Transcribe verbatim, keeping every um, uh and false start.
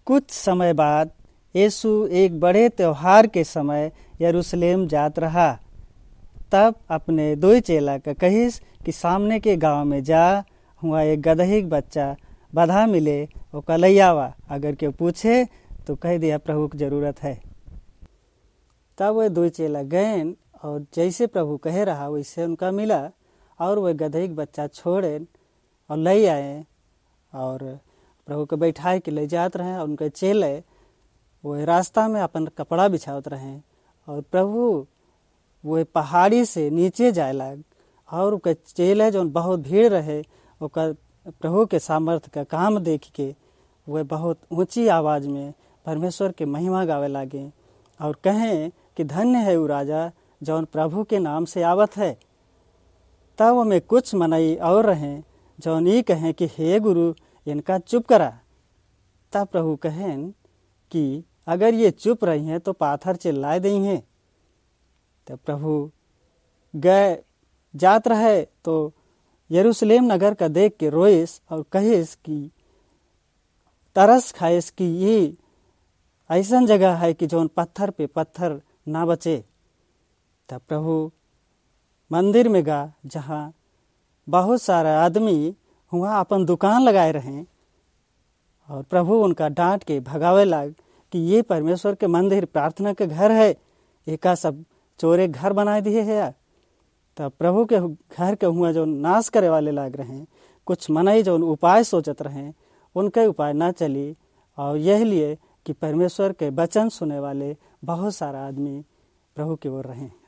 कुछ समय बाद यीशु एक बड़े त्योहार के समय यरूशलेम जात रहा। तब अपने दो चेला का कहिस कि सामने के गांव में जा, हुआ एक गदही बच्चा बधा मिले वो कलैयावा, अगर केव पूछे तो कह दिया प्रभु की जरूरत है। तब वह दो चेला गए और जैसे प्रभु कह रहा वैसे उनका मिला और वह गदही बच्चा छोड़े और ले आए और प्रभु को बैठाए के ले जात रहे। और उनके चेले वो रास्ता में अपन कपड़ा बिछावत रहे और प्रभु वो पहाड़ी से नीचे जाए लग और उनके चेले जो बहुत भीड़ रहे ओकर प्रभु के सामर्थ्य का काम देख के वह बहुत ऊंची आवाज में परमेश्वर के महिमा गावे लागे और कहें कि धन्य है वो राजा जौन प्रभु के नाम से आवत है। तब हमें कुछ मनई और रहे जौन ये कहें कि हे गुरु इनका चुप करा। तब प्रभु कहें कि अगर ये चुप रही हैं तो पाथर चिल्लाए दी हैं। तब प्रभु गए जात रहे तो यरूशलेम नगर का देख के रोइस और कहिस कि तरस खाइस कि ये ऐसा जगह है कि जौन पत्थर पे पत्थर ना बचे। तब प्रभु मंदिर में गा जहाँ बहुत सारा आदमी हुआ अपन दुकान लगाए रहे और प्रभु उनका डांट के भगावे लाग कि ये परमेश्वर के मंदिर प्रार्थना के घर है, एका सब चोरे घर बनाए दिए है। तब प्रभु के घर के हुआ जो नाश करे वाले लाग रहे, कुछ मनई जो उपाय सोचत रहे उनके उपाय ना चली और यही लिए कि परमेश्वर के वचन सुने वाले बहुत सारा आदमी प्रभु की ओर रहे।